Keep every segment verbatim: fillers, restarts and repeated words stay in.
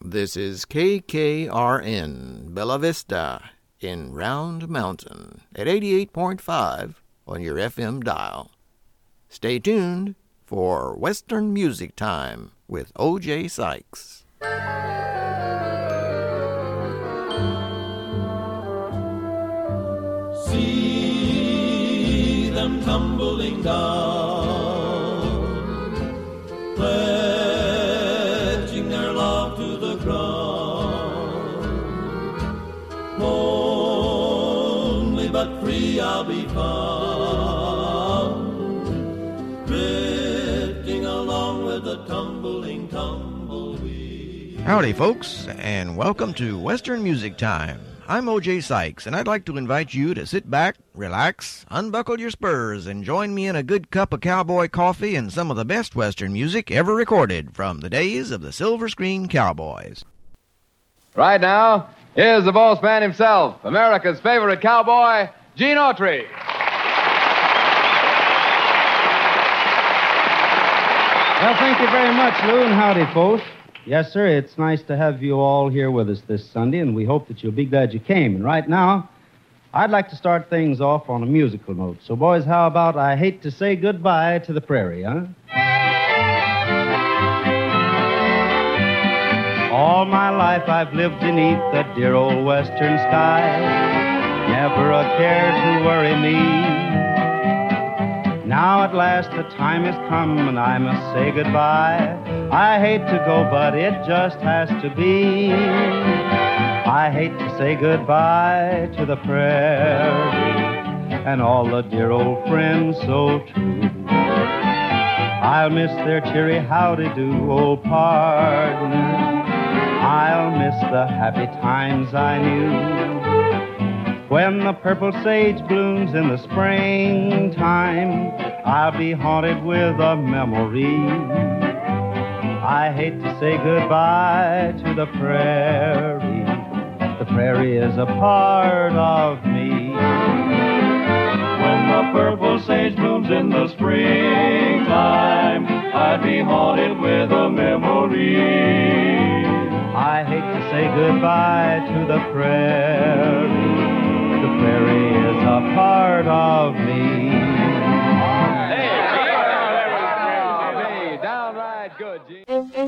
This is K K R N, Bella Vista, in Round Mountain, at eighty-eight point five on your F M dial. Stay tuned for Western Music Time with O J Sykes. See them tumbling down, pledging their love to the ground. Lonely but free I'll be found, drifting along with the tumbling tumbleweed. Howdy, folks, and welcome to Western Music Time. I'm O J Sykes, and I'd like to invite you to sit back, relax, unbuckle your spurs, and join me in a good cup of cowboy coffee and some of the best Western music ever recorded from the days of the Silver Screen Cowboys. Right now, here's the boss man himself, America's favorite cowboy, Gene Autry. Well, thank you very much, Lou, and howdy, folks. Yes, sir, it's nice to have you all here with us this Sunday, and we hope that you'll be glad you came. And right now, I'd like to start things off on a musical note. So, boys, how about I Hate to Say Goodbye to the Prairie, huh? All my life I've lived beneath the dear old western sky, never a care to worry me. Now at last the time has come and I must say goodbye. I hate to go, but it just has to be. I hate to say goodbye to the prairie and all the dear old friends so true. I'll miss their cheery howdy-do, old partner. I'll miss the happy times I knew. When the purple sage blooms in the springtime, I'll be haunted with a memory. I hate to say goodbye to the prairie. The prairie is a part of me. When the purple sage blooms in the springtime, I'd be haunted with a memory. I hate to say goodbye to the prairie. The prairie is a part of me. Hey, hey, downright good, Gene.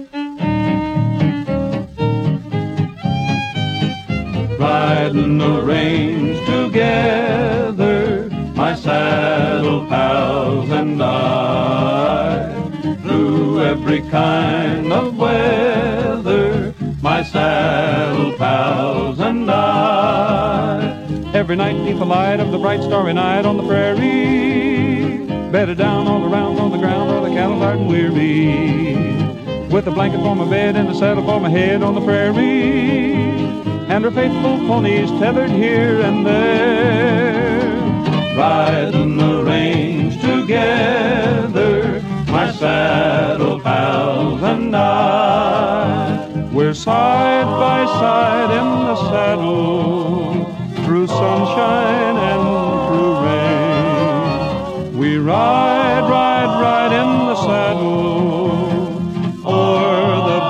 Riding the range together, my saddle pals and I, through every kind of weather, my saddle pals and I. Every night neath the light of the bright starry night on the prairie, bedded down all around on the ground where the cattle are weary, with a blanket for my bed and a saddle for my head on the prairie, and her faithful ponies tethered here and there. Riding the range together, my saddle pals and I. We're side by side in the saddle, through sunshine and through rain. We ride, ride, ride in the saddle, o'er the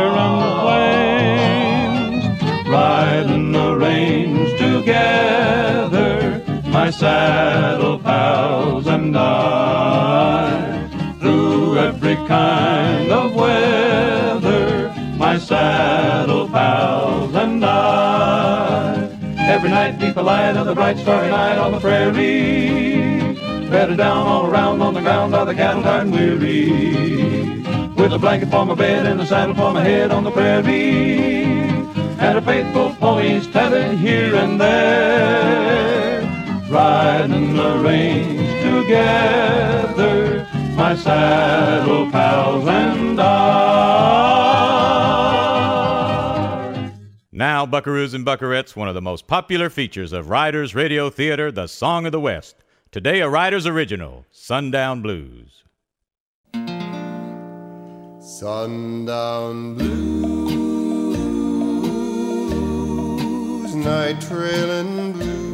barren plains. Riding the range together, my saddle pals and I. Through every kind of weather, my saddle pals and I. Every night beneath the light of the bright starry night on the prairie, bedded down all around on the ground are the cattle tired and weary, with a blanket for my bed and a saddle for my head on the prairie, and a faithful ponies tethered here and there. Riding the range together, my saddle pals and I. Now, buckaroos and buckarettes, one of the most popular features of Riders Radio Theater, the Song of the West. Today, a Riders original, Sundown Blues. Sundown blues, night trailing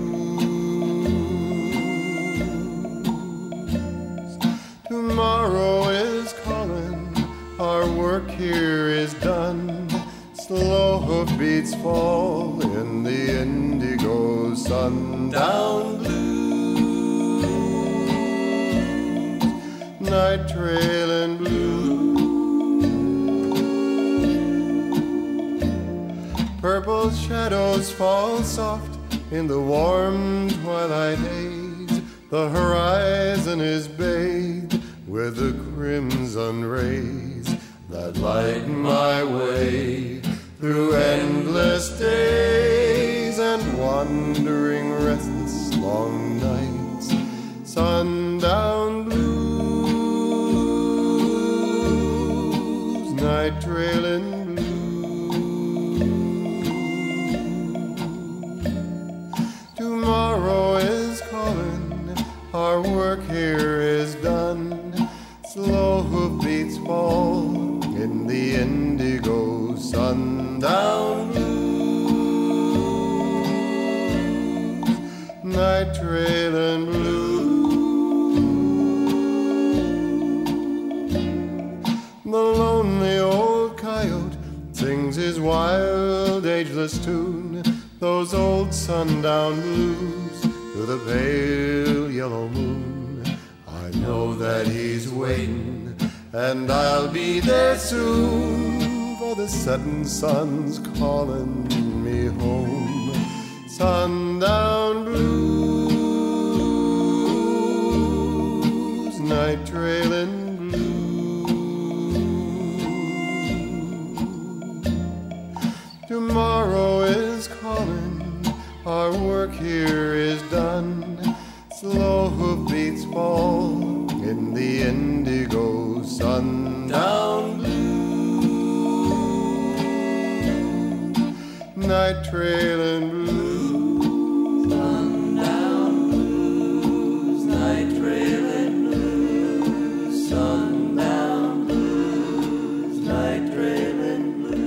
blues. Tomorrow is calling, our work here is done. Slow hoofbeats fall in the indigo sundown blues, night trailing blues. Purple shadows fall soft in the warm twilight haze. The horizon is bathed with the crimson rays that light my way through endless days and wandering restless long nights. Sundown blues, night trailing blues. Tomorrow is calling, our work here is done. Slow hoofbeats fall in the indigo sundown blues, night trailing blues. The lonely old coyote sings his wild, ageless tune, those old sundown blues to the pale yellow moon. I know that he's waiting, and I'll be there soon, for the setting sun's calling me home. Sundown blues, night trailing blues. Tomorrow is calling, our work here is done. Slow hoofbeats fall in the indigo sundown blues, night trailing blues. Sundown blues, night trailing blues. Sundown blues, night trailing blues.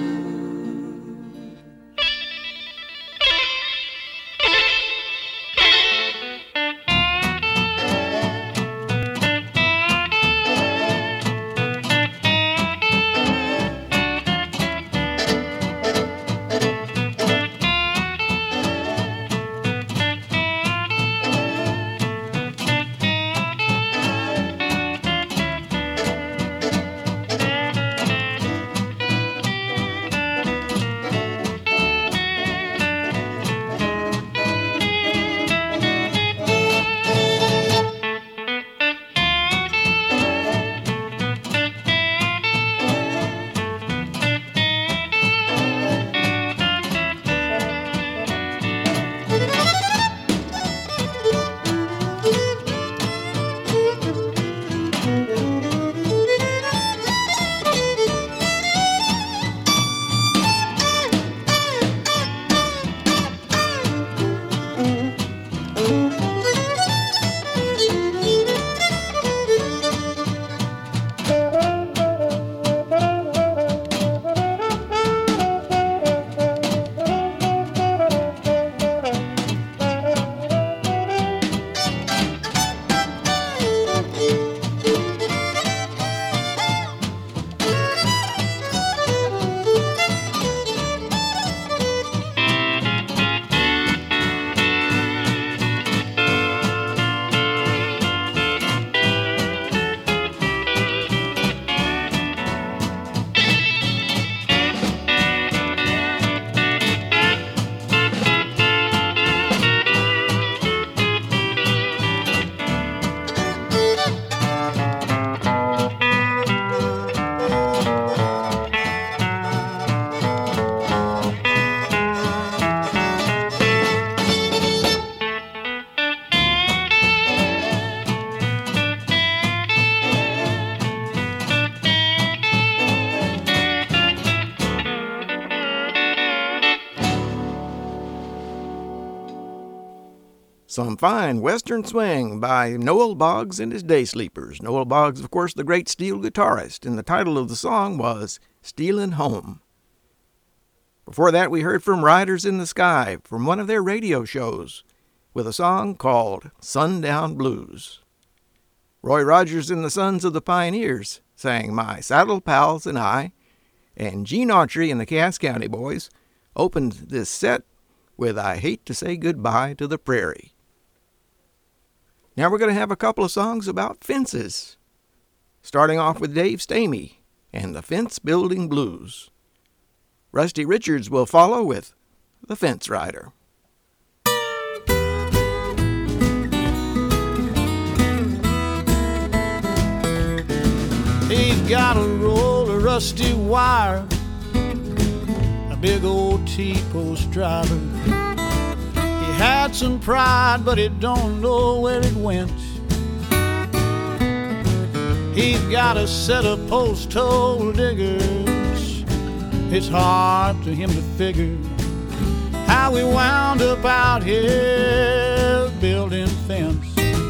Some fine Western swing by Noel Boggs and his Day Sleepers. Noel Boggs, of course, the great steel guitarist, and the title of the song was Stealin' Home. Before that, we heard from Riders in the Sky from one of their radio shows with a song called Sundown Blues. Roy Rogers and the Sons of the Pioneers sang My Saddle Pals and I, And Gene Autry and the Cass County Boys opened this set with I Hate to Say Goodbye to the Prairie. Now we're going to have a couple of songs about fences, starting off with Dave Stamey and the Fence Building Blues. Rusty Richards will follow with The Fence Rider. He's got a roll of rusty wire, a big old T-post driver. He had some pride, but he don't know where it went. He's got a set of post-hole diggers. It's hard to him to figure how we wound up out here building fence.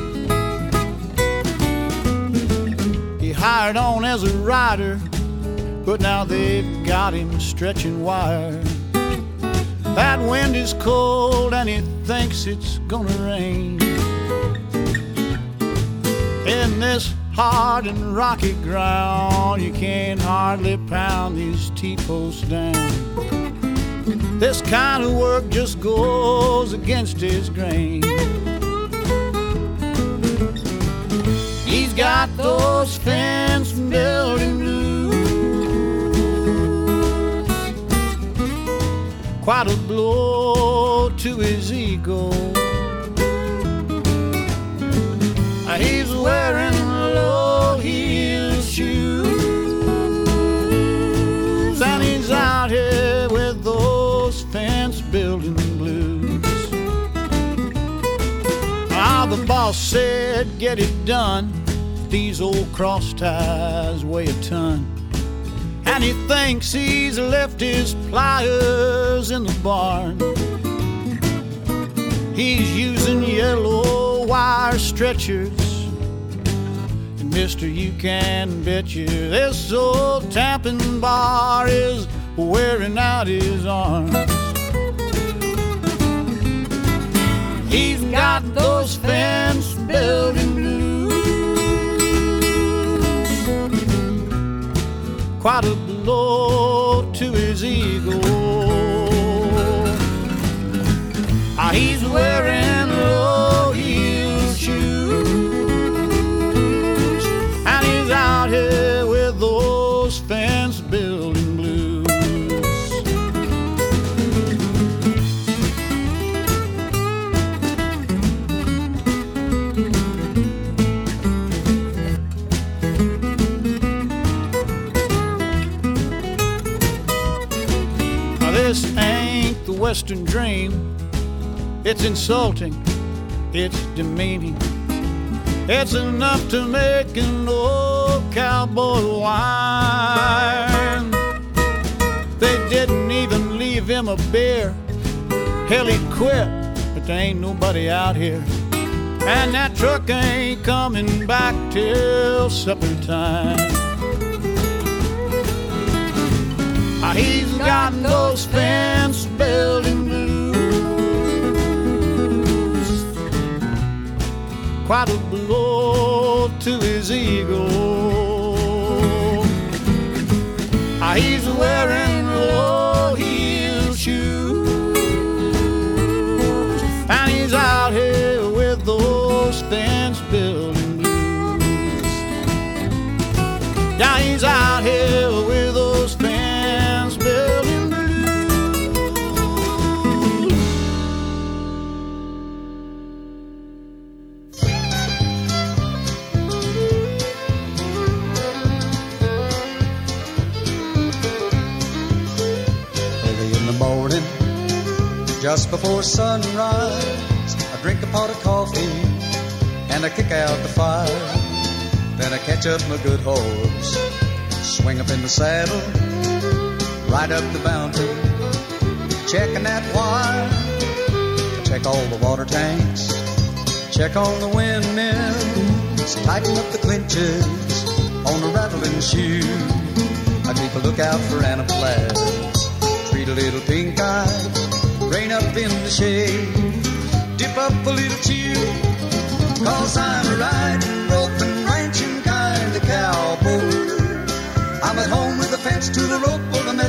He hired on as a rider, but now they've got him stretching wire. That wind is cold and he thinks it's gonna rain. In this hard and rocky ground, you can't hardly pound these T-posts down. This kind of work just goes against his grain. He's got those fence building blues, quite a blow to his ego. He's wearing low-heel shoes, and he's out here with those fence-building blues. Ah, the boss said, get it done. These old cross ties weigh a ton. And he thinks he's left his pliers in the barn. He's using yellow wire stretchers. Mister, you can bet you this old tamping bar is wearing out his arms. He's got those fence building blues, quite a blow to his ego. Ah, he's wearing low heel shoes, out here with those fence building blues. Now this ain't the Western dream. It's insulting, it's demeaning. It's enough to make an old cowboy whine. They didn't even leave him a beer. Hell, he quit, but there ain't nobody out here. And that truck ain't coming back till supper time. Ah, he's got those fence building blues, quite a blow to his ego. Ah, he's wearing low-heel shoes, and he's out here with those fence-building blues. Yeah, he's out here with those fence-building blues. Morning, just before sunrise, I drink a pot of coffee and I kick out the fire. Then I catch up my good horse, swing up in the saddle, ride up the mountain, checking that wire. I check all the water tanks, check on the windmills, tighten up the clinches on the rattling shoe. I keep a lookout for anaplasms, treat a little pink eye, rain up in the shade, dip up a little chew, cause I'm a riding, roping, ranching kind of cowboy. I'm at home with a fence to the rope,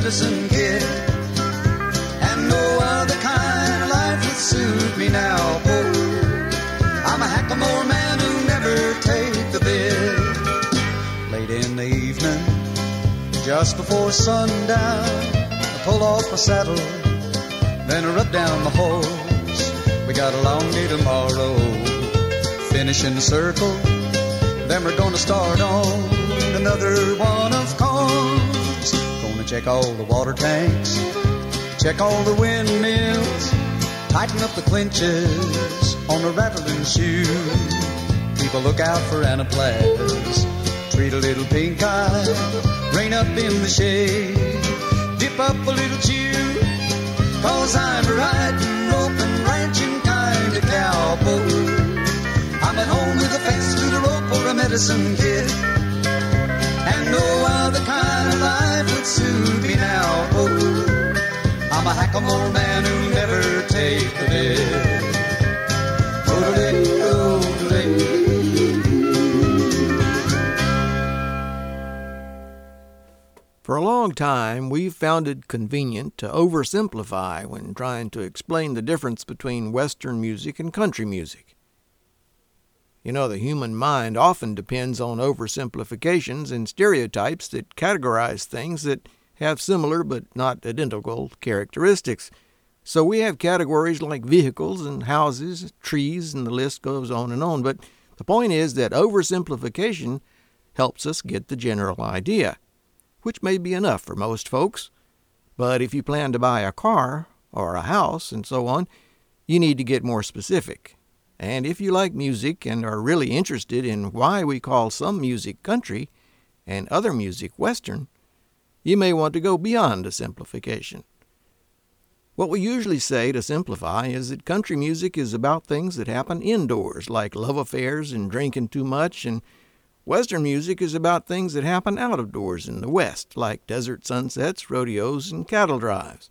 medicine kid. And no other kind of life would suit me now. Oh, I'm a hackamore man who never take the bid. Late in the evening, just before sundown, I pull off my saddle, then I rub down my horse. We got a long day tomorrow, finishing the circle, then we're gonna start on another one of course. Gonna check all the water tanks, check all the windmills, tighten up the clinches on the rattling shoe. Keep a lookout for anaplas, treat a little pink eye, rain up in the shade, dip up a little chew, cause I'm a riding, roping, ranching kind of cowboy. I'm at home with a fence to the rope or a medicine kid, and no other kind of life would suit me now. Oh, I'm a hackamore man who'll never take the bid. For a long time, we've found it convenient to oversimplify when trying to explain the difference between Western music and country music. You know, the human mind often depends on oversimplifications and stereotypes that categorize things that have similar but not identical characteristics. So we have categories like vehicles and houses, trees, and the list goes on and on. But the point is that oversimplification helps us get the general idea, which may be enough for most folks. But if you plan to buy a car or a house and so on, you need to get more specific. And if you like music and are really interested in why we call some music country and other music Western, you may want to go beyond a simplification. What we usually say to simplify is that country music is about things that happen indoors, like love affairs and drinking too much, and Western music is about things that happen out of doors in the West, like desert sunsets, rodeos, and cattle drives.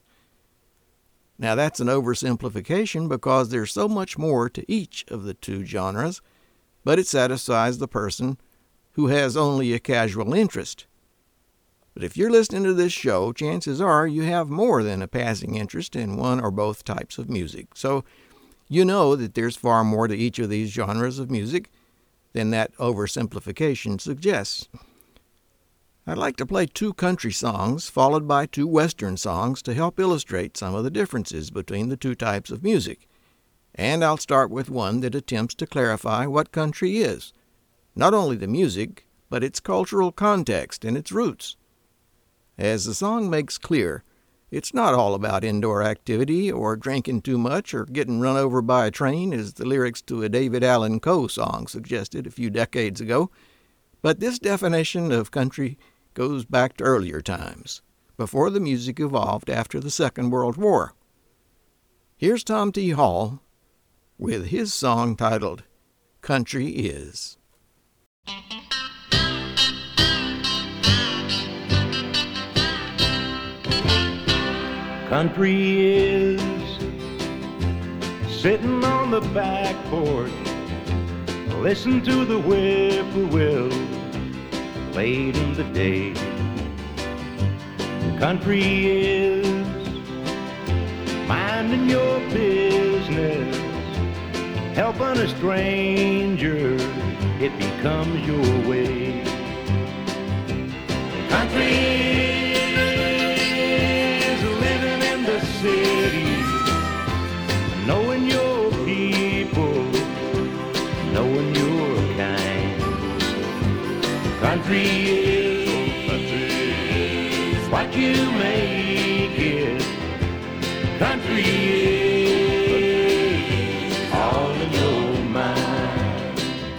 Now that's an oversimplification because there's so much more to each of the two genres, but it satisfies the person who has only a casual interest. But if you're listening to this show, chances are you have more than a passing interest in one or both types of music. So you know that there's far more to each of these genres of music than that oversimplification suggests. I'd like to play two country songs followed by two Western songs to help illustrate some of the differences between the two types of music. And I'll start with one that attempts to clarify what country is, not only the music, but its cultural context and its roots. As the song makes clear, it's not all about indoor activity or drinking too much or getting run over by a train, as the lyrics to a David Allan Coe song suggested a few decades ago. But this definition of country goes back to earlier times, before the music evolved after the Second World War. Here's Tom T. Hall with his song titled Country Is. Country is sitting on the back porch, listen to the whippoorwill late in the day. Country is minding your business, helping a stranger, it becomes your way. Country is living in the city, knowing your people, knowing your kind. Country is, country is what you make it. Country is all in your mind.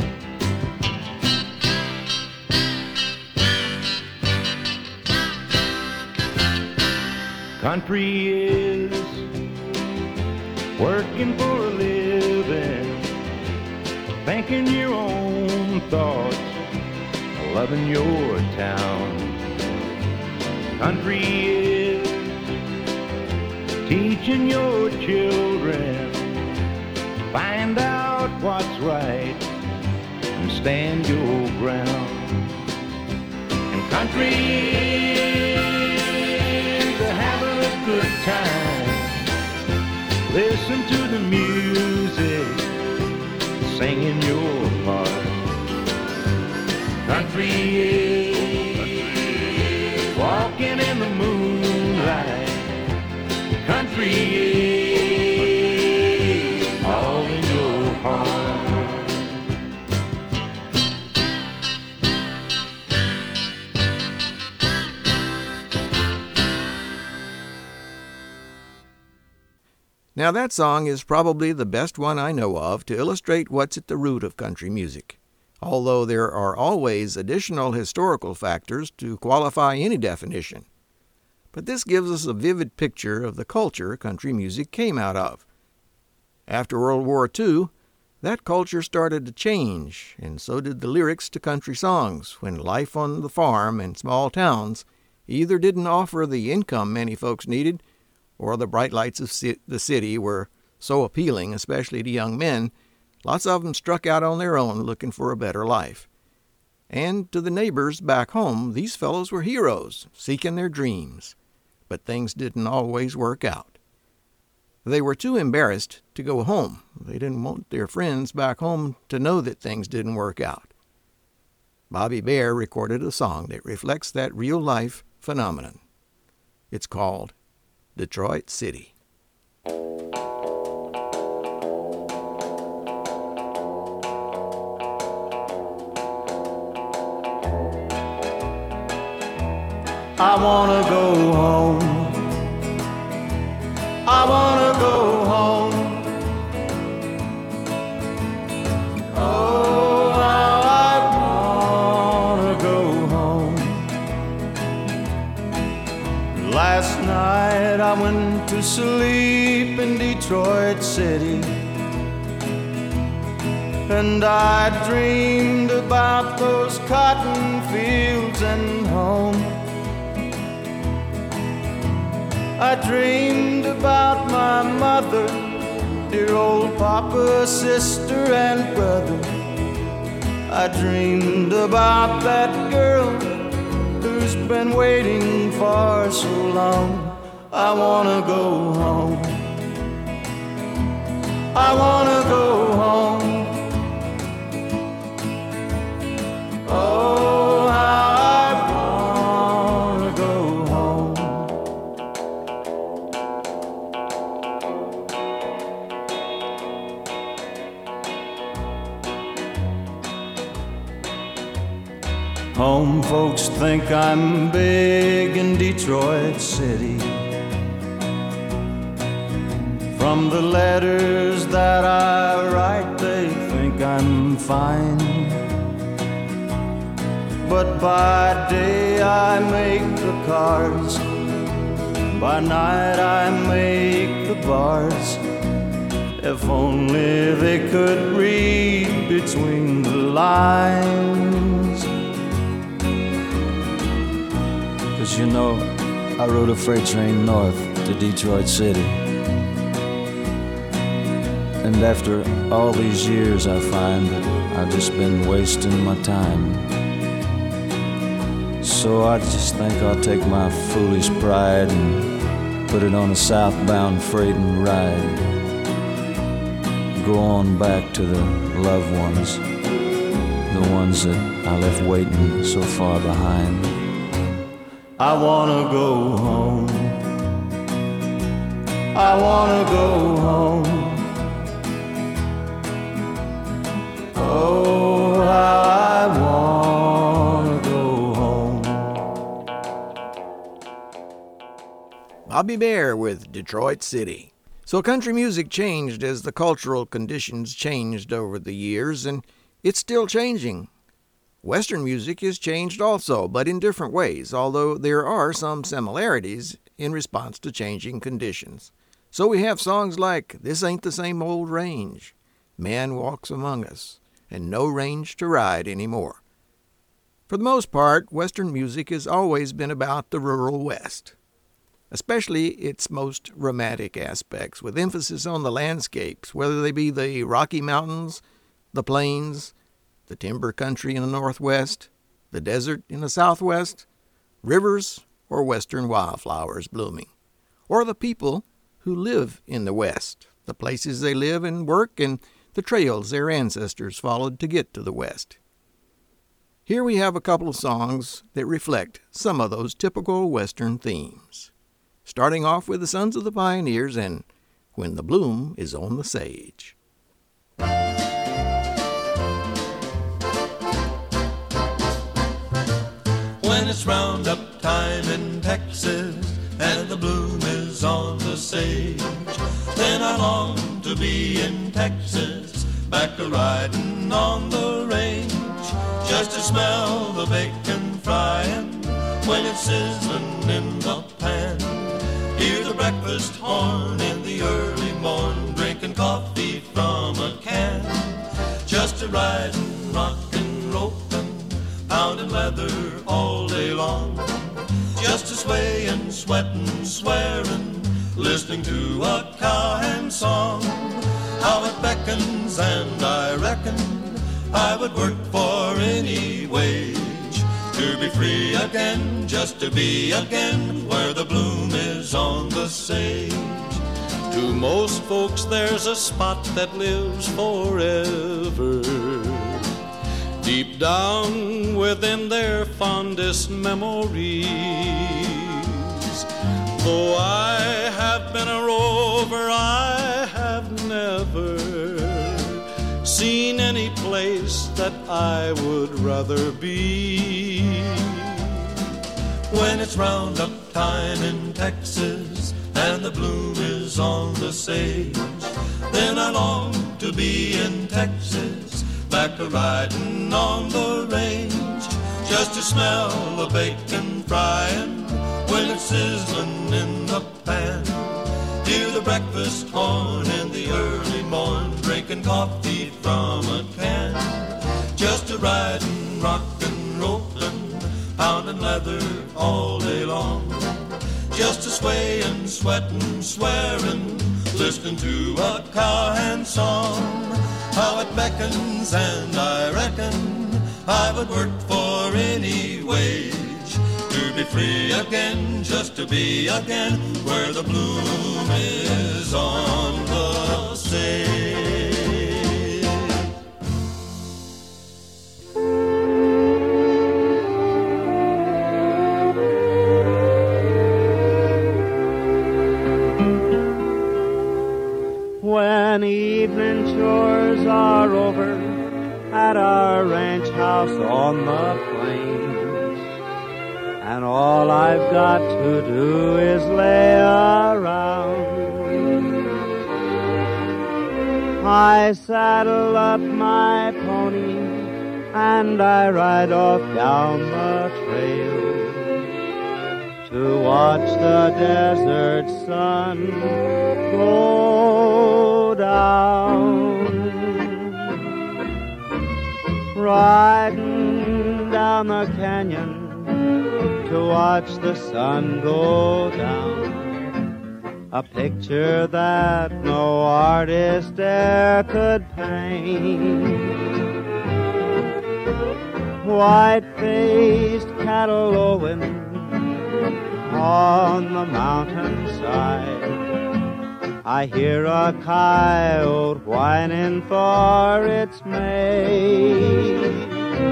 Country is working for a living, thinking your own thoughts, loving your town. Country is teaching your children, find out what's right and stand your ground. And country is good time. Listen to the music, sing in your heart. Country is walking in the moonlight. Country is all in your heart. Now that song is probably the best one I know of to illustrate what's at the root of country music, although there are always additional historical factors to qualify any definition. But this gives us a vivid picture of the culture country music came out of. After World War Two, that culture started to change, and so did the lyrics to country songs when life on the farm and small towns either didn't offer the income many folks needed, or the bright lights of the city were so appealing, especially to young men, lots of them struck out on their own looking for a better life. And to the neighbors back home, these fellows were heroes, seeking their dreams. But things didn't always work out. They were too embarrassed to go home. They didn't want their friends back home to know that things didn't work out. Bobby Bare recorded a song that reflects that real-life phenomenon. It's called Detroit City. I wanna go home. I wanna go home. Oh, how I wanna go home. Last night I went to sleep in Detroit City, and I dreamed about those cotton fields and home. I dreamed about my mother, dear old papa, sister, and brother. I dreamed about that girl who's been waiting for so long. I wanna go home. I wanna go home. Oh, how I wanna go home. Home folks think I'm big in Detroit City. From the letters that I write, they think I'm fine. But by day I make the cars, by night I make the bars. If only they could read between the lines. 'Cause you know, I rode a freight train north to Detroit City. And after all these years I find that I've just been wasting my time. So I just think I'll take my foolish pride and put it on a southbound freight and ride. Go on back to the loved ones, the ones that I left waiting so far behind. I wanna go home. I wanna go home. Oh, how I wanna go home. Bobby Bare with Detroit City. So country music changed as the cultural conditions changed over the years, and it's still changing. Western music has changed also, but in different ways, although there are some similarities in response to changing conditions. So we have songs like This Ain't the Same Old Range, Man Walks Among Us, and No Range to Ride Anymore. For the most part, Western music has always been about the rural West, especially its most romantic aspects, with emphasis on the landscapes, whether they be the Rocky Mountains, the plains, the timber country in the Northwest, the desert in the Southwest, rivers, or western wildflowers blooming, or the people who live in the West, the places they live and work, and the trails their ancestors followed to get to the West. Here we have a couple of songs that reflect some of those typical Western themes, starting off with the Sons of the Pioneers and When the Bloom is on the Sage. When it's roundup time in Texas and the bloom is on the sage, then I long to be in Texas, back a-riding on the range, just to smell the bacon frying when it's sizzling in the pan, hear the breakfast horn in the early morn, drinking coffee from a can, just a riding, rockin', roping, pounding leather all day long, just a swaying, sweating, swearing, listening to a cowhand song. How it beckons, and I reckon I would work for any wage to be free again, just to be again where the bloom is on the sage. To most folks there's a spot that lives forever, deep down within their fondest memories. Though I have been a rover, I have never seen any place that I would rather be. When it's roundup time in Texas and the bloom is on the sage, then I long to be in Texas, back a-riding on the range, just to smell the bacon frying when it's sizzling in the pan, hear the breakfast horn in the early morn, drinking coffee from a can, just a riding, rockin', roping, pounding leather all day long, just a swaying, sweating, swearing, listening to a cowhand song. How it beckons, and I reckon I would work for any wage to be free again, just to be again where the bloom is on the sage. When evening chores are over at our ranch house on the plains, and all I've got to do is lay around, I saddle up my pony and I ride off down the trail to watch the desert sun go down. Riding down the canyon to watch the sun go down, a picture that no artist e'er could paint. White-faced cattle lowing on the mountainside, I hear a coyote whining for its mate.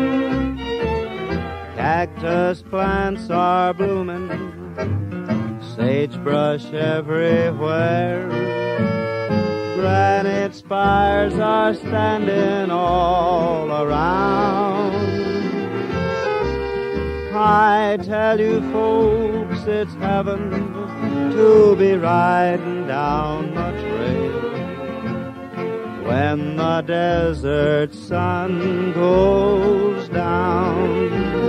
Cactus plants are blooming, sagebrush everywhere, granite spires are standing all around. I tell you folks, it's heaven to be riding down the trail when the desert sun goes down.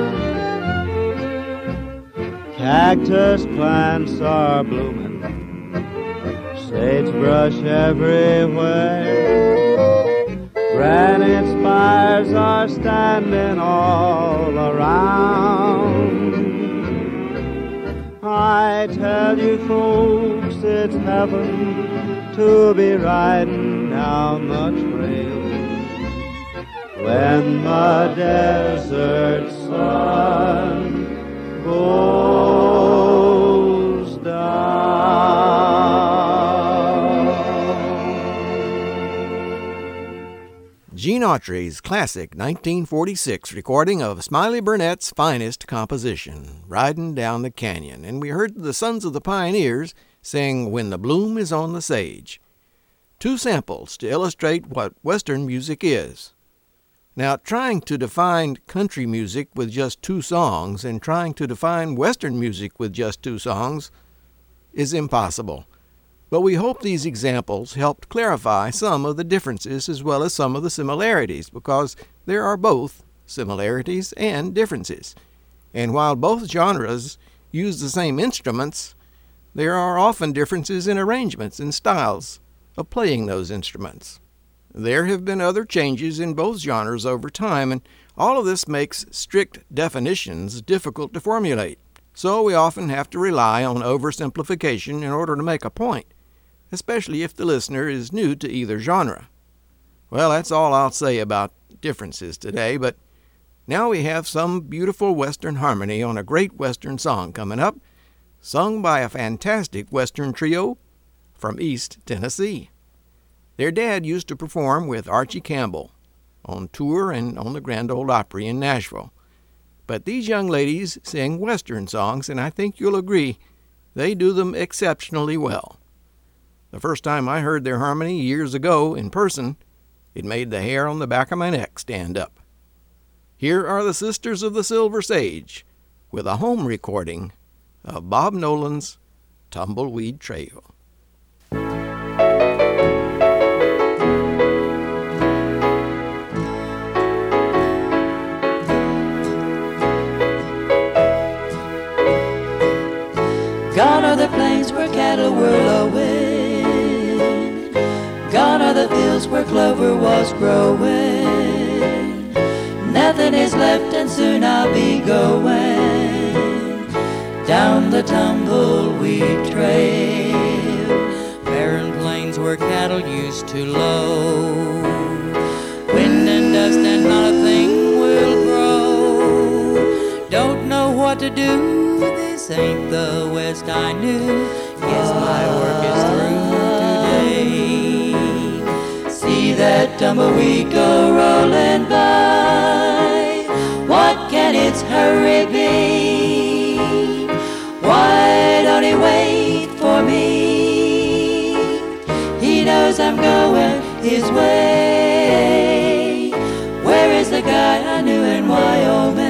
Cactus plants are blooming, sagebrush everywhere, granite spires are standing all around. I tell you folks, it's heaven to be riding down the trail when the desert sun goes down. Gene Autry's classic nineteen forty-six recording of Smiley Burnett's finest composition, Riding Down the Canyon, and we heard the Sons of the Pioneers sing When the Bloom is on the Sage. Two samples to illustrate what Western music is. Now, trying to define country music with just two songs and trying to define Western music with just two songs is impossible. But we hope these examples helped clarify some of the differences as well as some of the similarities, because there are both similarities and differences. And while both genres use the same instruments, there are often differences in arrangements and styles of playing those instruments. There have been other changes in both genres over time, and all of this makes strict definitions difficult to formulate. So we often have to rely on oversimplification in order to make a point, especially if the listener is new to either genre. Well, that's all I'll say about differences today, but now we have some beautiful Western harmony on a great Western song coming up, sung by a fantastic Western trio from East Tennessee. Their dad used to perform with Archie Campbell on tour and on the Grand Ole Opry in Nashville. But these young ladies sing Western songs, and I think you'll agree they do them exceptionally well. The first time I heard their harmony years ago in person, it made the hair on the back of my neck stand up. Here are the Sisters of the Silver Sage with a home recording of Bob Nolan's Tumbleweed Trail. Gone are the plains where cattle whirl away. Gone are the fields where clover was growing. Nothing is left and soon I'll be going down the tumbleweed trail. Barren plains where cattle used to low. Wind and dust and not a thing will grow. Don't know what to do. This ain't the West I knew. Guess my work is through today. See that tumbleweed go rolling by. What can its hurry be? Why don't he wait for me? He knows I'm going his way. Where is the guy I knew in Wyoming?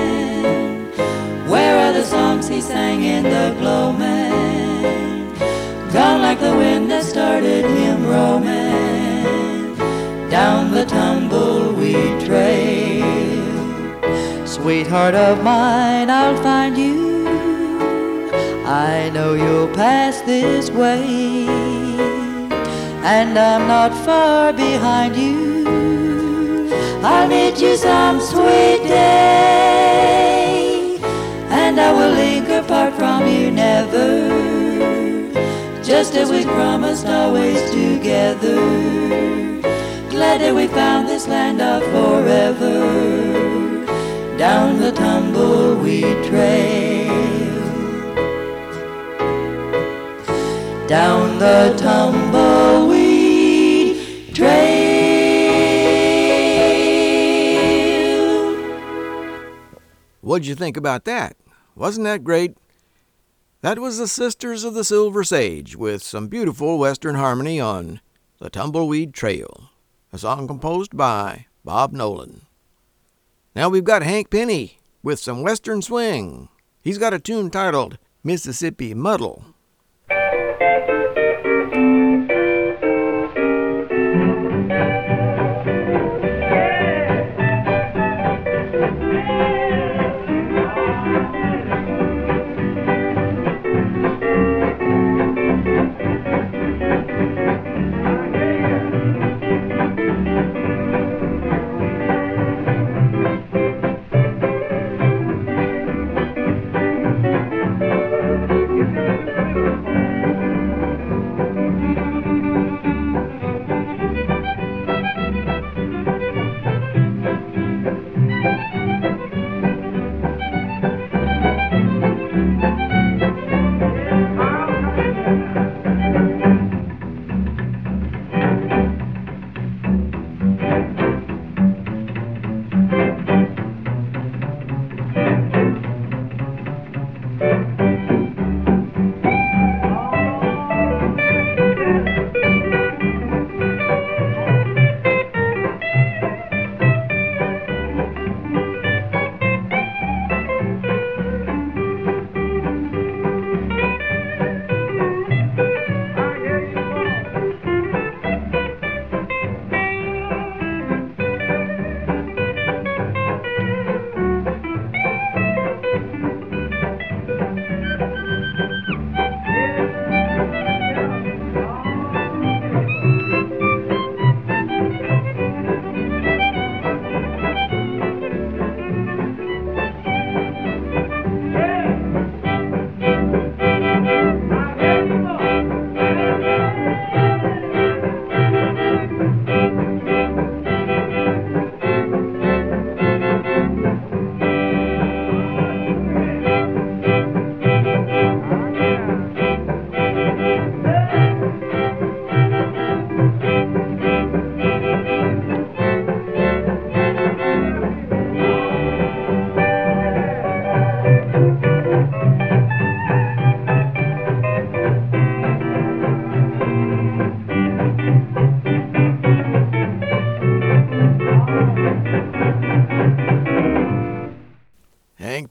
Where are the songs he sang in the gloaming? Gone like the wind that started him roaming down the tumbleweed trail. Sweetheart of mine, I'll find you. I know you'll pass this way, and I'm not far behind you. I'll meet you some sweet day, and I will linger apart from you never, just as we promised always together. Glad that we found this land of forever, down the tumbleweed trail, down the tumbleweed trail. What'd you think about that? Wasn't that great? That was the Sisters of the Silver Sage with some beautiful Western harmony on The Tumbleweed Trail, a song composed by Bob Nolan. Now we've got Hank Penny with some Western swing. He's got a tune titled Mississippi Muddle.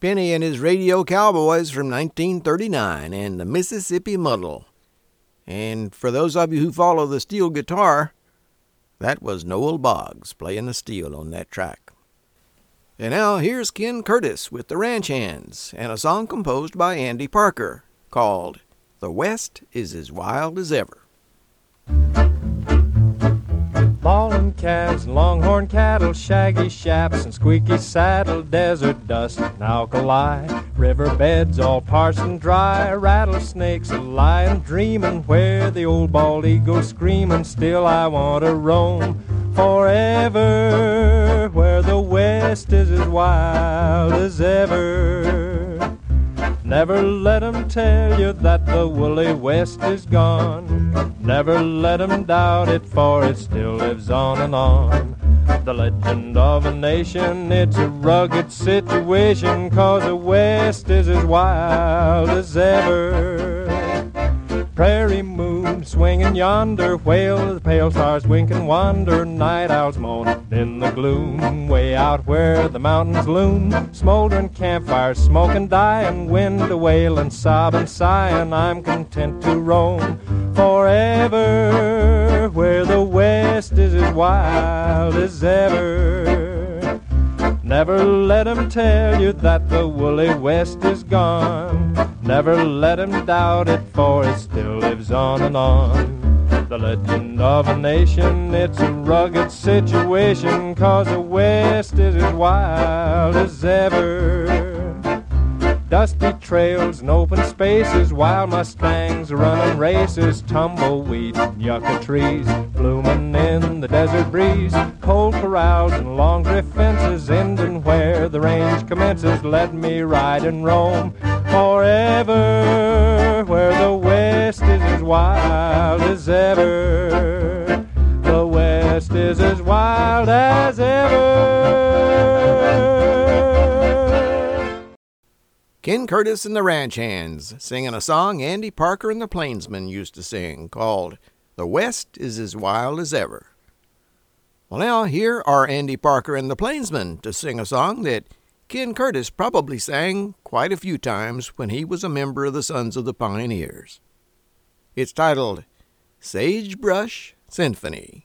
Penny and his Radio Cowboys from nineteen thirty-nine and the Mississippi Muddle. And for those of you who follow the steel guitar, that was Noel Boggs playing the steel on that track. And now here's Ken Curtis with the Ranch Hands and a song composed by Andy Parker called The West is as Wild as Ever. Bawling calves and longhorn cattle, shaggy shaps and squeaky saddle, desert dust and alkali, riverbeds all parched and dry, rattlesnakes lying dreaming where the old bald eagle screaming. Still I want to roam forever where the west is as wild as ever. Never let 'em tell you that the woolly west is gone. Never let 'em doubt it, for it still lives on and on. The legend of a nation, it's a rugged situation, 'cause the west is as wild as ever. Prairie moon swinging yonder, whale the pale stars wink and wander, night owls moaning in the gloom, way out where the mountains loom, smoldering campfires, smoking, dying, wind a wailing, sobbing, sighing. I'm content to roam forever where the west is as wild as ever. Never let 'em tell you that the woolly west is gone. Never let 'em doubt it, for it still lives on and on. The legend of a nation, it's a rugged situation, 'cause the west is as wild as ever. Dusty trails and open spaces, wild mustangs running races, tumbleweed and yucca trees blooming in the desert breeze, cold corrals and long drift fences ending where the range commences. Let me ride and roam forever where the west is as wild as ever. The west is as wild as ever. Ken Curtis and the Ranch Hands singing a song Andy Parker and the Plainsmen used to sing called The West is as Wild as Ever. Well, now here are Andy Parker and the Plainsmen to sing a song that Ken Curtis probably sang quite a few times when he was a member of the Sons of the Pioneers. It's titled Sagebrush Symphony.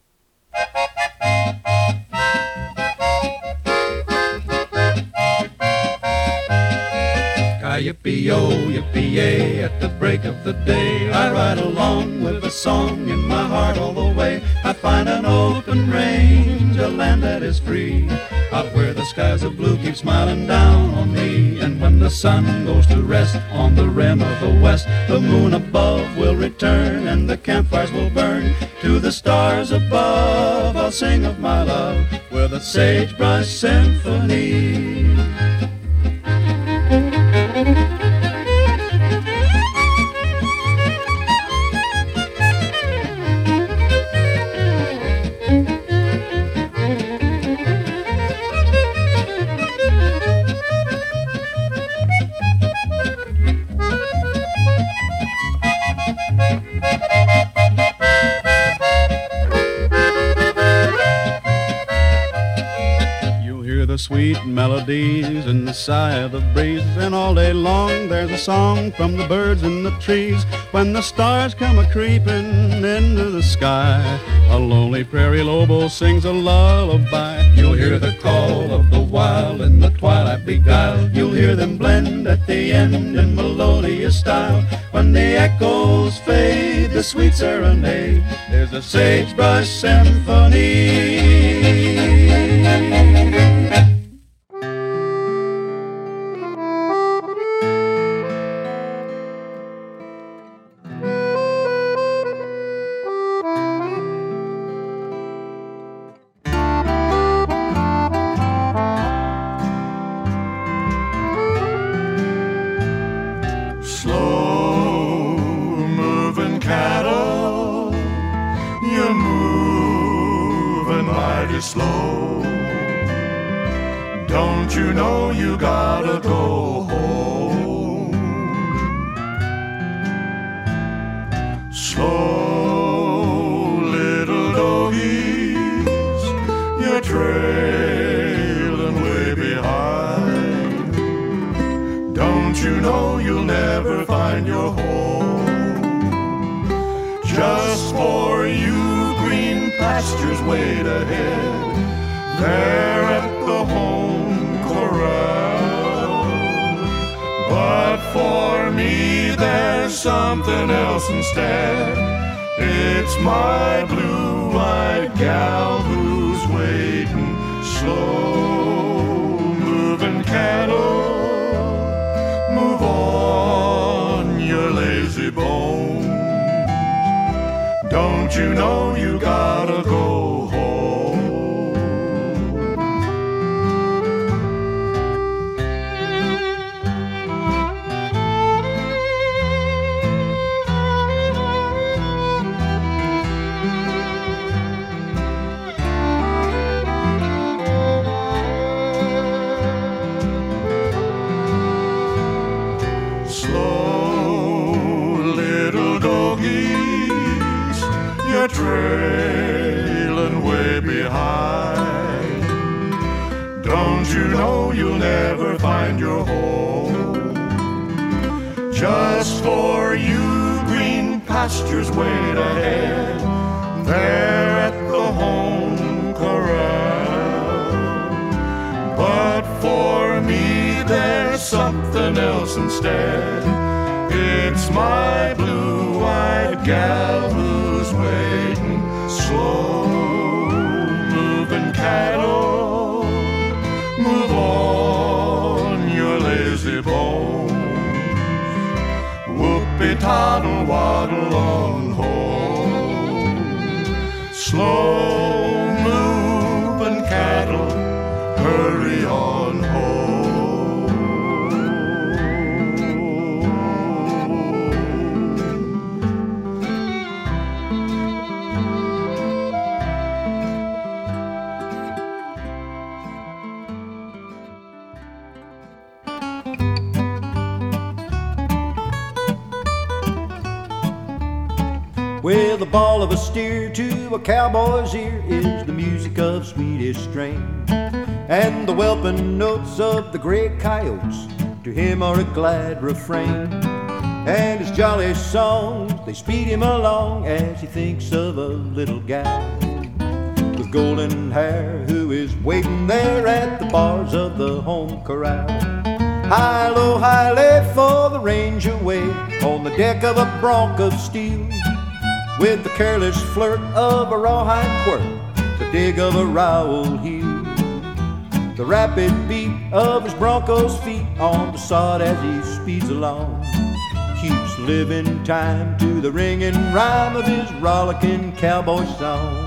Yippee-yo, yippee-yay, at the break of the day I ride along with a song in my heart all the way. I find an open range, a land that is free, out where the skies of blue keep smiling down on me. And when the sun goes to rest on the rim of the west, the moon above will return and the campfires will burn. To the stars above I'll sing of my love with a sagebrush symphony. Sweet melodies in the sigh of the breeze, and all day long there's a song from the birds in the trees. When the stars come a-creeping into the sky, a lonely prairie lobo sings a lullaby. You'll hear the call of the wild in the twilight beguiled. You'll hear them blend at the end in melodious style. When the echoes fade, the sweet serenade is a sagebrush symphony. Slow. Don't you know you gotta go home? Slow little doggies, you're trailing way behind. Just for you, green pastures wait ahead, there at the home corral. But for me, there's something else instead. It's my blue-eyed gal who's waiting, slow-moving cattle. Move on, your lazy bones. Don't you know you gotta go home? Trailing way behind. Don't you know you'll never find your home? Just for you, green pastures wait ahead, there at the home corral. But for me, there's something else instead. It's my blue-eyed gal who's waiting, slow-moving cattle. Move on, your lazy bones. Whoopie-toddle, waddle on home. Slow-moving cattle, hurry on home. Well, the ball of a steer to a cowboy's ear is the music of sweetest strain, and the whelping notes of the gray coyotes to him are a glad refrain. And his jolly songs, they speed him along as he thinks of a little gal with golden hair who is waiting there at the bars of the home corral. High-low, high-lay for the range away on the deck of a bronc of steel, with the careless flirt of a rawhide quirt, the dig of a rowel heel, the rapid beat of his bronco's feet on the sod as he speeds along, keeps living time to the ringing rhyme of his rollicking cowboy song.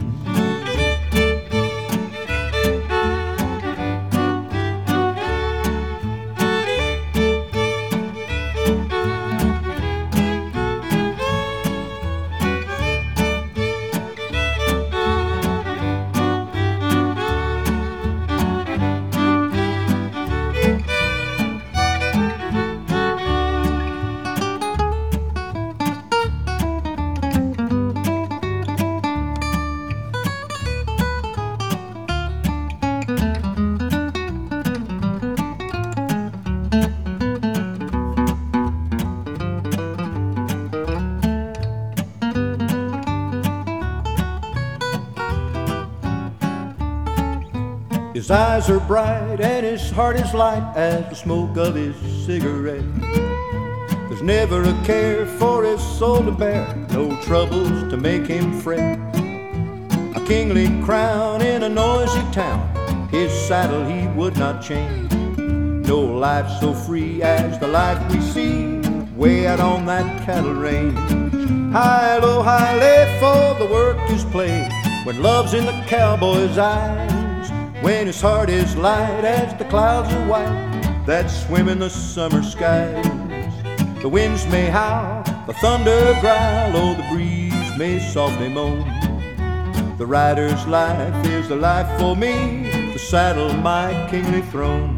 His eyes are bright and his heart is light as the smoke of his cigarette. There's never a care for his soul to bear, no troubles to make him fret. A kingly crown in a noisy town, his saddle he would not change. No life so free as the life we see way out on that cattle range. High-low, high-lay for the work is played when love's in the cowboy's eyes, when his heart is light as the clouds are white that swim in the summer skies. The winds may howl, the thunder growl, oh, the breeze may softly moan. The rider's life is the life for me, the saddle my kingly throne.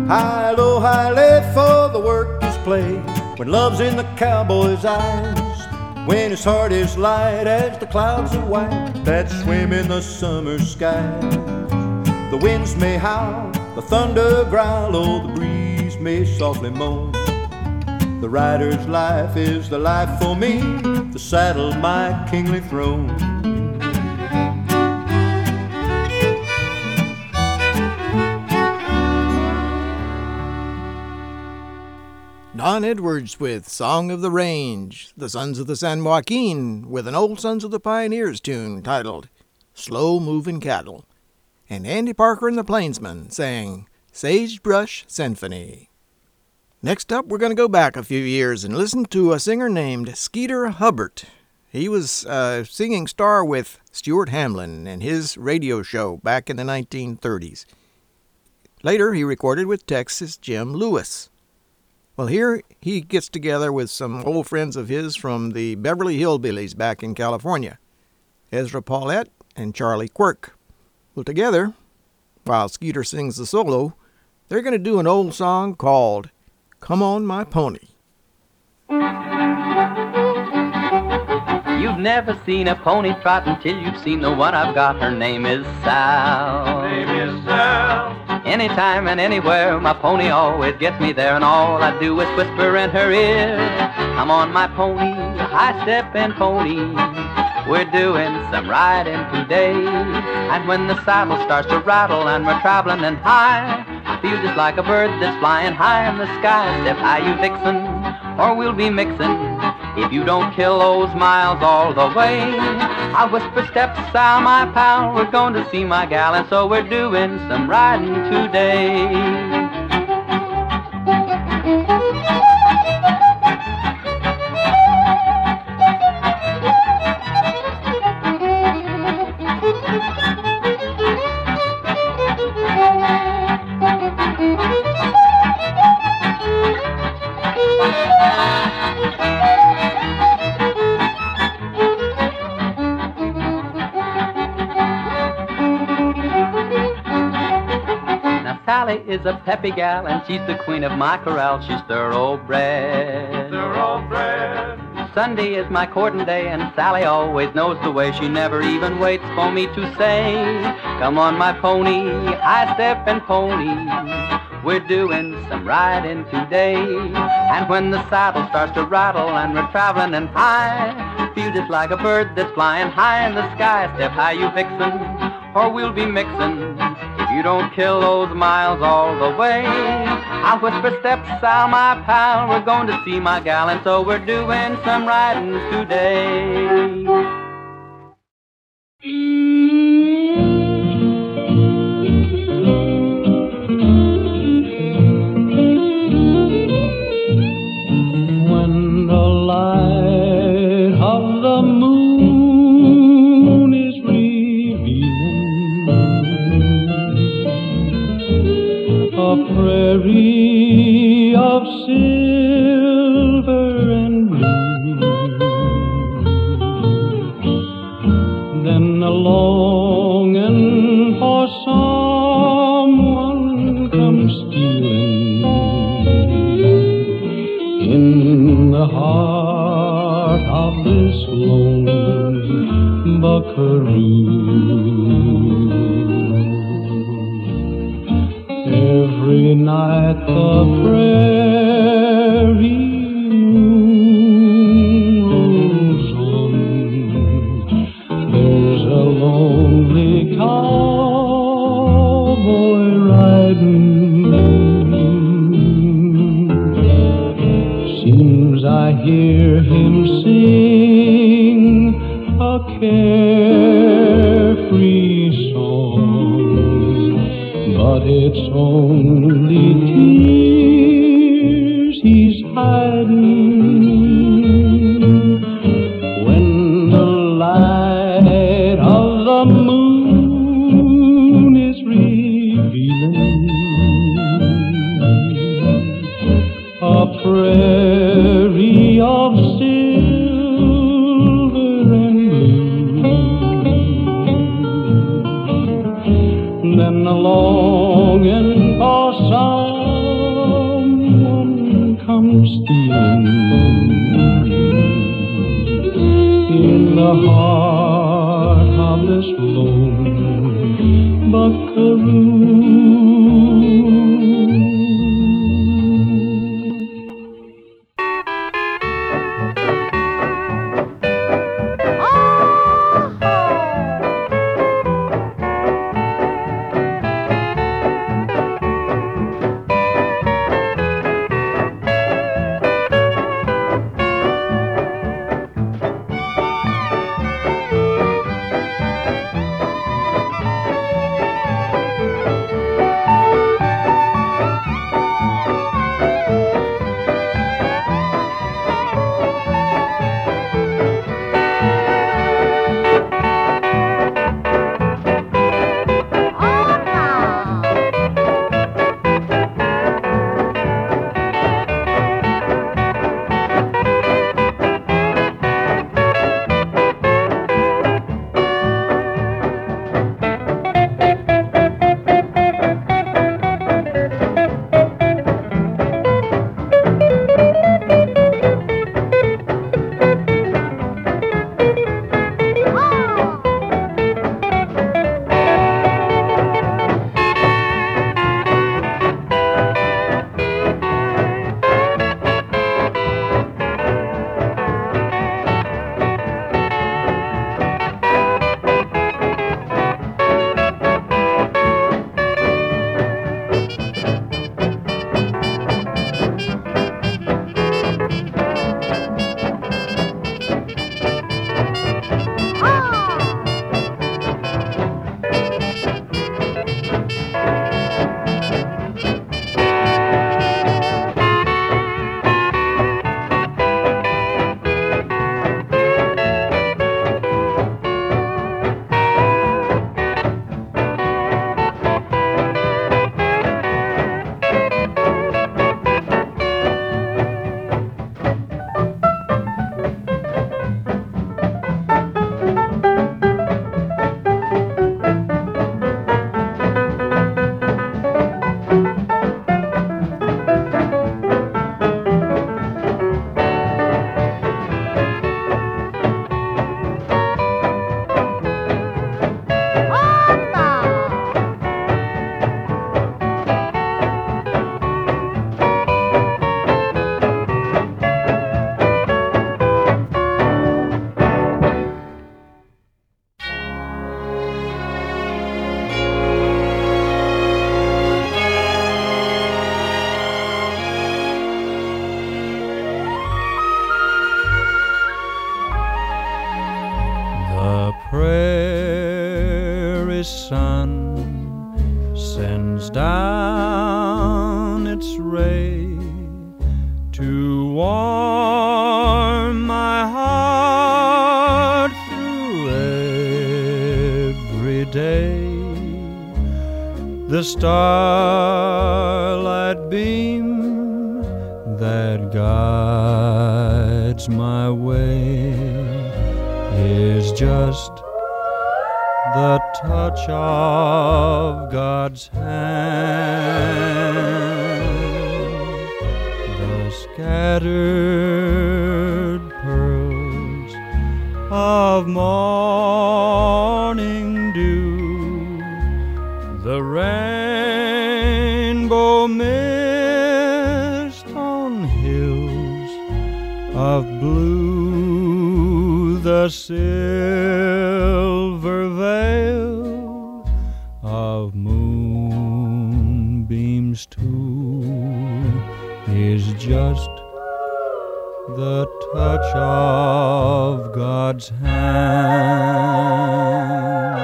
High-low, high-lay for the workers' play. When love's in the cowboy's eyes, when his heart is light as the clouds of white that swim in the summer sky. The winds may howl, the thunder growl, oh, the breeze may softly moan. The rider's life is the life for me, the saddle my kingly throne. Don Edwards with Song of the Range, the Sons of the San Joaquin with an old Sons of the Pioneers tune titled Slow Moving Cattle, and Andy Parker and the Plainsmen sang Sagebrush Symphony. Next up, we're going to go back a few years and listen to a singer named Skeeter Hubbard. He was a singing star with Stuart Hamlin and his radio show back in the nineteen thirties. Later, he recorded with Texas Jim Lewis. Well, here he gets together with some old friends of his from the Beverly Hillbillies back in California, Ezra Paulette and Charlie Quirk. Well, together, while Skeeter sings the solo, they're going to do an old song called Come On My Pony. You've never seen a pony trot until you've seen the one I've got. Her name is Sal. Her name is Sal. Anytime and anywhere, my pony always gets me there, and all I do is whisper in her ear, come on my pony, high-stepping pony, we're doing some riding today. And when the saddle starts to rattle and we're traveling in high, I feel just like a bird that's flying high in the sky. Step high, you vixen, or we'll be mixing. If you don't kill those miles all the way, I'll whisper, step, Sal, my pal, we're going to see my gal, and so we're doing some riding today. Sally is a peppy gal, and she's the queen of my corral. She's thoroughbred. Thoroughbred. Sunday is my courting day, and Sally always knows the way. She never even waits for me to say, come on my pony, high-stepping pony, we're doing some riding today. And when the saddle starts to rattle and we're traveling in high, feel just like a bird that's flying high in the sky. Step high, you vixen, or we'll be mixing. If you don't kill those miles all the way, I'll whisper, step, Sal, my pal, we're going to see my gal, and so we're doing some riding today. When the light of the moon is a prairie of silver and blue, then a longing for someone comes stealing in the heart of this lonely buckaroo. Every night the prairie moon rolls on. There's a lonely cowboy riding. Seems I hear him sing a carefree song, but it's only tears he's hiding. When the light of the moon is revealing a prairie of silver and blue, then the longing for some of stealing in the heart of this lone buckaroo. Down its ray to warm my heart through every day. The starlight beam that guides my way is just the touch of God's hand. The scattered pearls of morning dew, the rainbow mist on hills of blue, the silver veil of moonbeams too is just the touch of God's hand.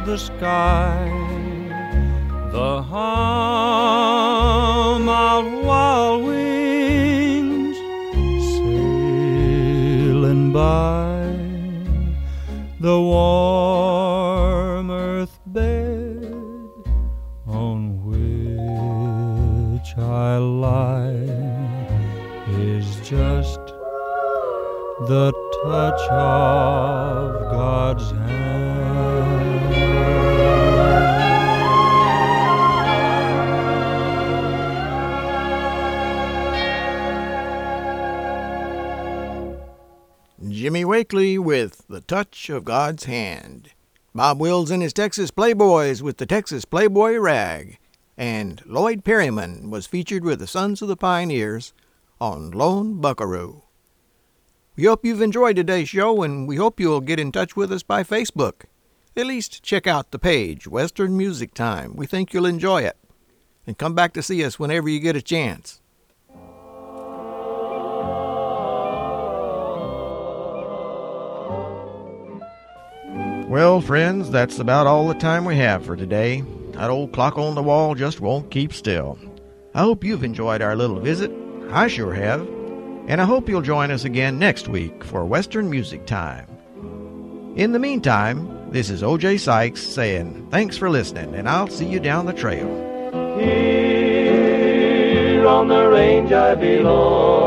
the sky, the hum of wild wings sailing by, the warm earth bed on which I lie is just the touch of God's hand. Jimmy Wakely with The Touch of God's Hand. Bob Wills and his Texas Playboys with the Texas Playboy Rag. And Lloyd Perryman was featured with the Sons of the Pioneers on Lone Buckaroo. We hope you've enjoyed today's show, and we hope you'll get in touch with us by Facebook. At least check out the page, Western Music Time. We think you'll enjoy it. And come back to see us whenever you get a chance. Well, friends, that's about all the time we have for today. That old clock on the wall just won't keep still. I hope you've enjoyed our little visit. I sure have. And I hope you'll join us again next week for Western Music Time. In the meantime, this is O J Sykes saying thanks for listening, and I'll see you down the trail. Here on the range I belong.